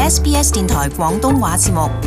SBS 電台廣東話節目。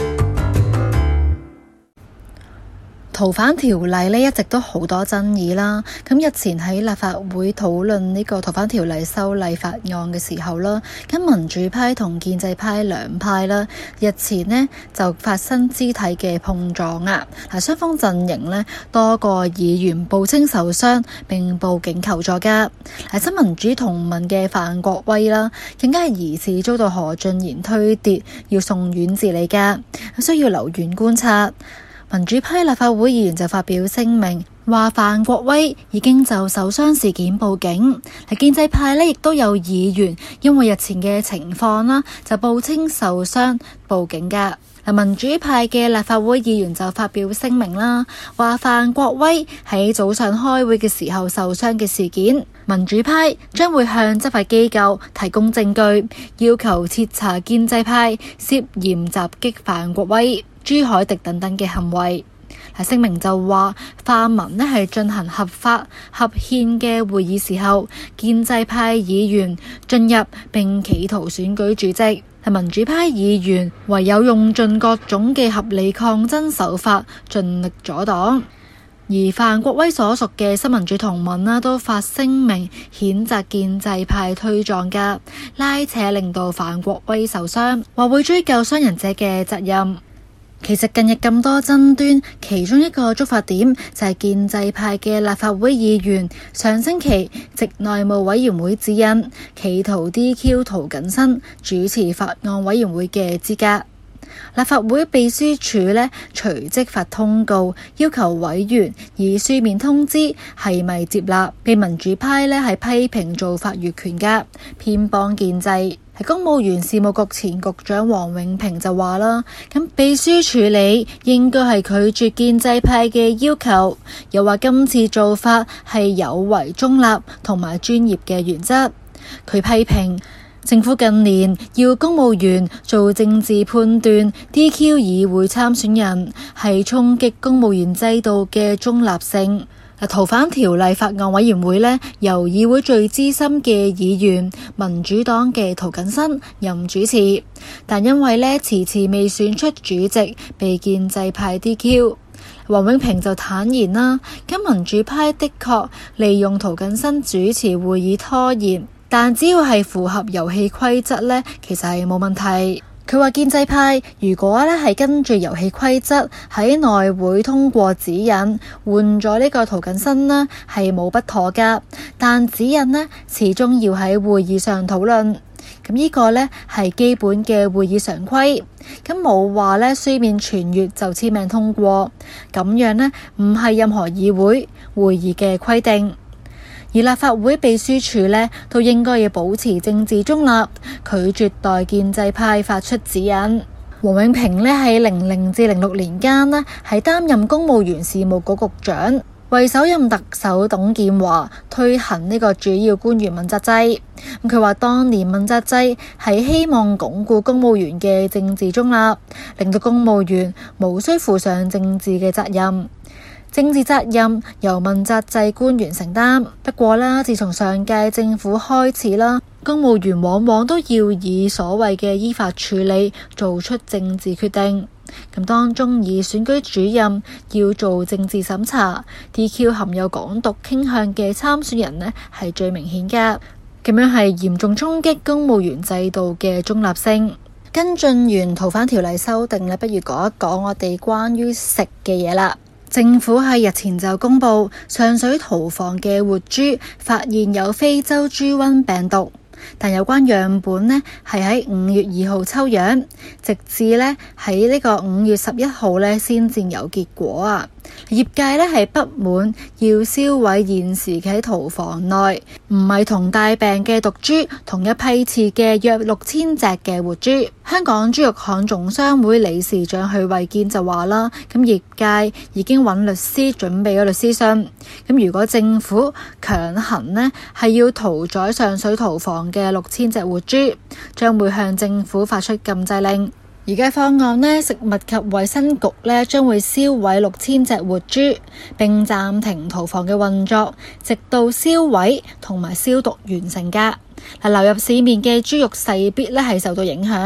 逃犯條例呢一直都好多爭議啦，咁日前喺立法會討論呢個逃犯條例修例法案嘅時候啦，咁民主派同建制派兩派啦，日前呢就發生肢體嘅碰撞啊，雙方陣營呢多個議員報稱受傷並報警求助㗎，新民主同盟嘅范國威啦，更加係疑似遭到何俊賢推跌，要送院治理㗎，需要留院觀察。民主派立法會議員就發表聲明，話范國威已經就受傷事件報警。建制派呢亦都有議員因為日前嘅情況啦，就報稱受傷報警㗎。民主派嘅立法會議員就發表聲明啦，話范國威喺早上開會嘅時候受傷嘅事件，民主派將會向執法機構提供證據，要求徹查建制派涉嫌襲擊范國威、朱凱廸等等嘅行為。聲明就話泛民係進行合法合憲嘅會議時候，建制派議員進入並企圖選舉主席，民主派議員唯有用盡各種嘅合理抗爭手法，盡力阻擋。而范國威所屬嘅新民主同盟都發聲明譴責建制派推撞㗎，拉扯令到范國威受傷，話會追究傷人者嘅責任。其實近日咁多爭端，其中一個觸發點就係建制派嘅立法會議員上星期藉內務委員會指引，企圖 DQ 涂謹申主持法案委員會嘅資格。立法會秘書處呢隨即發通告，要求委員以書面通知係咪接納，被民主派呢係批評做法越權㗎，偏幫建制。係公務員事務局前局長王永平就話啦，咁秘書處理應該係拒絕建制派嘅要求，又話今次做法係有違中立同埋專業嘅原則。佢批評政府近年要公務員做政治判斷 ，DQ 議會參選人係衝擊公務員制度嘅中立性。逃犯條例法案委員會呢，由議會最資深嘅議員民主黨嘅涂謹申任主持，但因為呢遲遲未選出主席，被建制派 DQ。王永平就坦言啦，咁民主派的確利用涂謹申主持會議拖延，但只要係符合遊戲規則呢，其實係冇問題。佢話建制派如果係跟住遊戲規則喺內會通過指引，換咗呢個涂謹申呢係冇不妥㗎，但指引呢始終要喺會議上討論。咁呢個呢係基本嘅會議常規，咁冇話呢書面傳閱就簽名通過，咁樣呢唔係任何議會會議嘅規定。而立法會秘書處呢都應該要保持政治中立，拒絕代建制派發出指引。王永平呢喺00至06年間呢係擔任公務員事務局局長，為首任特首董建華推行呢個主要官員問責制。佢話當年問責制係希望鞏固公務員嘅政治中立，令到公務員無需負上政治嘅責任。政治責任由問責制官員承擔，不過啦，自從上屆政府開始啦，公務員往往都要以所謂嘅依法處理，做出政治決定。咁當中以選舉主任要做政治審查 ，DQ 含有港獨傾向嘅參選人呢係最明顯㗎，咁樣係嚴重衝擊公務員制度嘅中立性。跟進完逃犯條例修訂呢，不如講一講我哋關於食嘅嘢啦。政府喺日前就公布上水屠房嘅活豬發現有非洲豬瘟病毒，但有關樣本呢係喺5月2號抽樣，直至呢喺呢個5月11號呢先至有結果啊。業界呢係不滿，要銷毀現時喺屠房內唔係同大病嘅毒豬同一批次嘅約6000隻嘅活豬。香港豬肉行總商會理事長許慧堅就話啦，咁業界已經揾律師準備咗律師信，咁如果政府強行呢係要屠宰上水屠房嘅6000隻活豬，將會向政府發出禁制令。而家方案呢，食物及衛生局呢將會銷毀6000隻活豬，並暫停屠房嘅運作，直到銷毀同埋消毒完成㗎。流入市面嘅豬肉勢必呢係受到影響。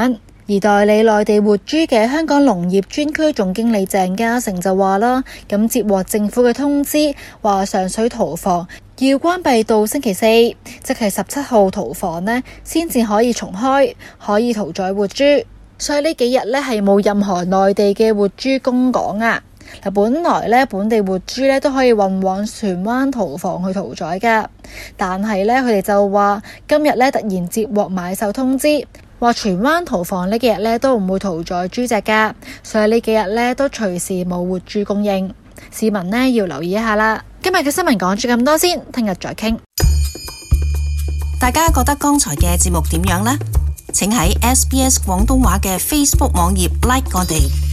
而代理內地活豬嘅香港農業專區總經理鄭家成就話啦，咁接獲政府嘅通知，話上水屠房要關閉到星期四，即係17號屠房呢先至可以重開，可以屠宰活豬。所以呢幾日呢係冇任何內地嘅活豬供港啊。嗱，本來呢本地活豬呢都可以運往荃灣屠房去屠宰噶，但係呢佢哋就話今日呢突然接獲買手通知，話荃灣屠房呢幾日呢都唔會屠宰豬隻噶，所以呢幾日呢都隨時冇活豬供應，市民呢要留意一下啦。今日嘅新聞講住咁多先，聽日再傾。 大家覺得剛才嘅節目點樣呢？請喺SBS 廣東話嘅 Facebook 網頁 like 我哋。